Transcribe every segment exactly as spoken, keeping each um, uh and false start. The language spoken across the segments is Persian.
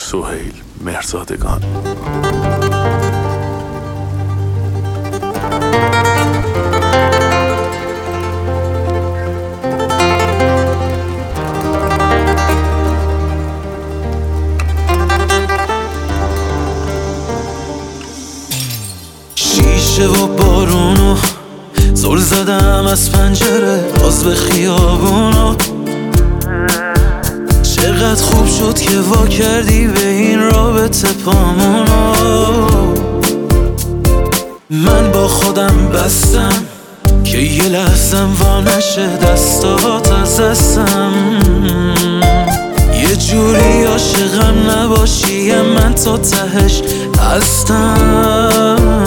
سهیل مهرزادگان. شیشه و بارونو زل زدم از پنجره باز به خیابونو. چقدر خوب شد که وا کردی به این رابطه پامونو. من با خودم بستم که یه لحظم وا نشه دستات از دستم. یه جوری عاشقم نباشی من تا تهش هستم.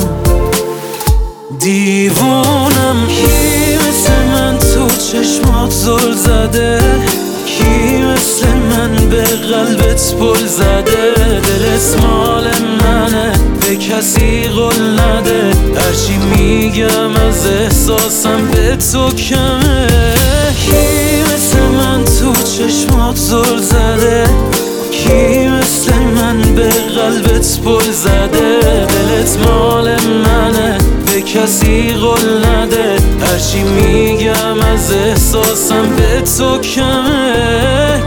دیوونم کی مثل من تو چشمات زل زده، کی مثل من به قلبت پل زده. دلت مال منه به کسی قول نده، هرچی میگم از احساسم به تو کمه. کی مثل من تو چشمات زل زده، کی مثل من به قلبت پل زده. دلت مال منه به کسی قول نده، هرچی میگم از احساسم به تو کمه.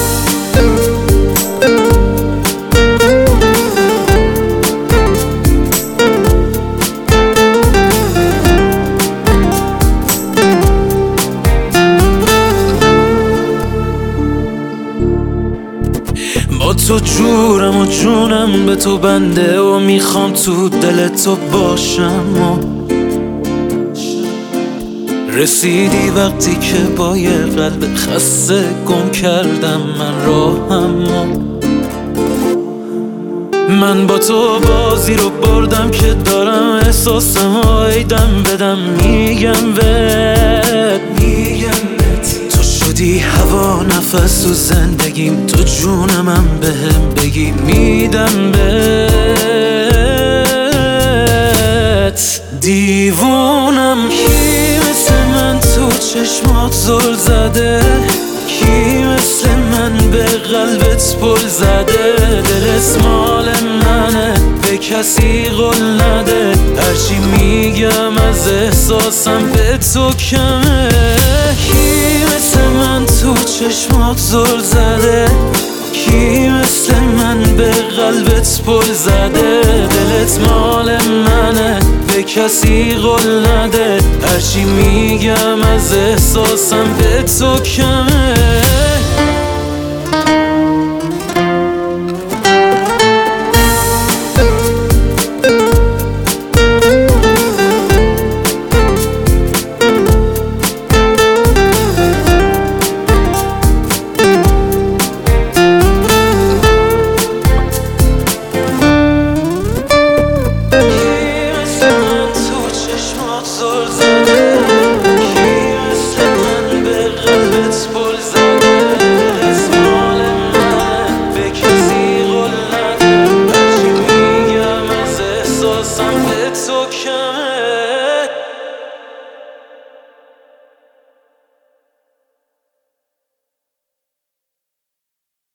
با تو جورم و جونم به تو بنده و میخوام تو دل تو باشم. و رسیدی وقتی که با یه قلب خسته گم کردم من راهم. من با تو بازی رو بردم که دارم احساسم و ایدم بدم. میگم بهت تو شدی هوا نفس و زندگیم، تو جونمم بهم بگی میدم بهت. دیوونم کی مثل من تو چشمات زل زده، کی مثل من به قلبت پل زده. دلت مال منه به کسی قول نده، هرچی میگم از احساسم به تو کمه. کی مثل من تو چشمات زل زده، کی مثل من به قلبت پل زده. دلت مال منه به کسی قول نده، هرچی میگم از احساسم به تو کمه. زل زده